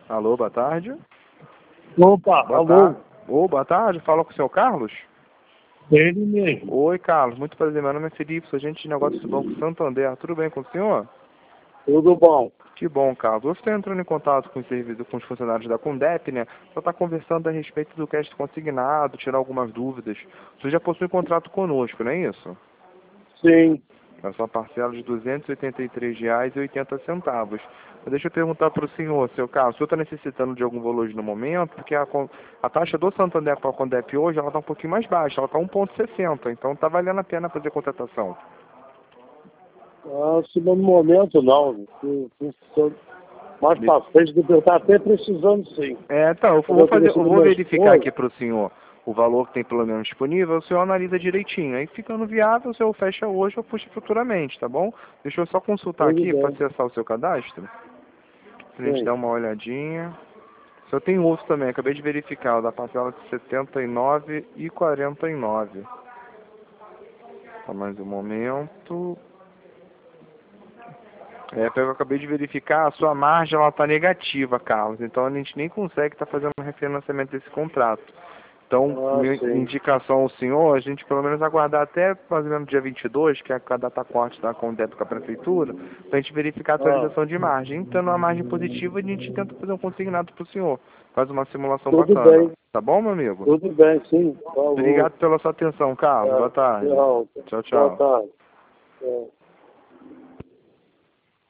Alô, boa tarde. Opa, Boa alô, tarde. Ô, boa tarde, fala com o senhor Carlos? ele mesmo. Oi, Carlos, muito prazer, meu nome é Felipe, sou agente de negócios do Banco Santander, tudo bem com o senhor? Tudo bom? Que bom, Carlos. Hoje estou entrando em contato com com os funcionários da Condep, né? Só está conversando a respeito do crédito consignado, tirar algumas dúvidas. Você já possui contrato conosco, não é isso? Sim. É só parcela de R$ 283,80. Mas deixa eu perguntar para o senhor, seu Carlos, o senhor está necessitando de algum valor no momento? Porque a taxa do Santander para a Condep hoje, ela está um pouquinho mais baixa, ela está 1,60, então está valendo a pena fazer contratação. No momento não. Mais pra frente, eu estar até precisando sim. Então, eu vou verificar aqui para o senhor o valor que tem pelo menos disponível, o senhor analisa direitinho. Aí ficando viável, o senhor fecha hoje ou puxa futuramente, tá bom? Deixa eu só consultar aqui para acessar o seu cadastro. Pra gente dar uma olhadinha. O senhor tem outro também, acabei de verificar, o da parcela de R$ 79,49. Só mais um momento. Eu acabei de verificar, a sua margem ela está negativa, Carlos. Então a gente nem consegue estar fazendo um refinanciamento desse contrato. Então, minha indicação ao senhor, a gente pelo menos aguardar até mais ou menos dia 22, que é a data corte da Condep com a prefeitura, para a gente verificar a atualização de margem. Então, uma margem positiva, a gente tenta fazer um consignado para o senhor. Faz uma simulação bacana. Bem. Tá bom, meu amigo? Tudo bem, sim. Obrigado pela sua atenção, Carlos. Boa tarde. Tchau, tchau. Boa tarde.